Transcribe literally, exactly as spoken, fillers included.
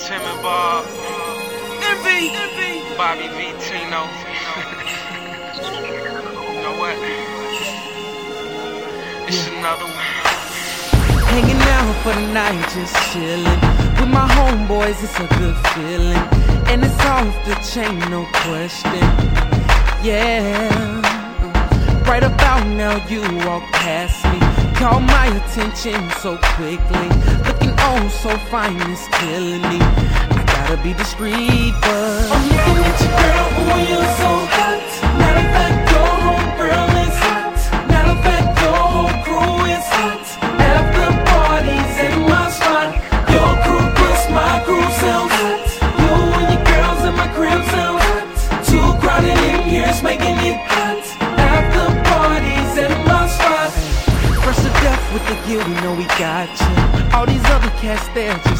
Tim and Bob, Envy, Envy, Bobby V, Tino. You know what? It's yeah. another one. Hanging out for the night, just chilling with my homeboys, it's a good feeling. And it's off the chain, no question. Yeah. Right about now you walk past me, caught my attention so quickly. Looking oh so fine, it's killing me. I gotta be discreet, but I'm looking at you, girl, oh you're so hot. Matter of fact, your whole girl is hot. Matter of fact, your whole crew is hot. After parties in my spot, your crew plus my crew sounds hot. You and your girls in my crib sound hot. Too crowded in here, it's making it hot. With the gear, we know we got you. All these other cats there just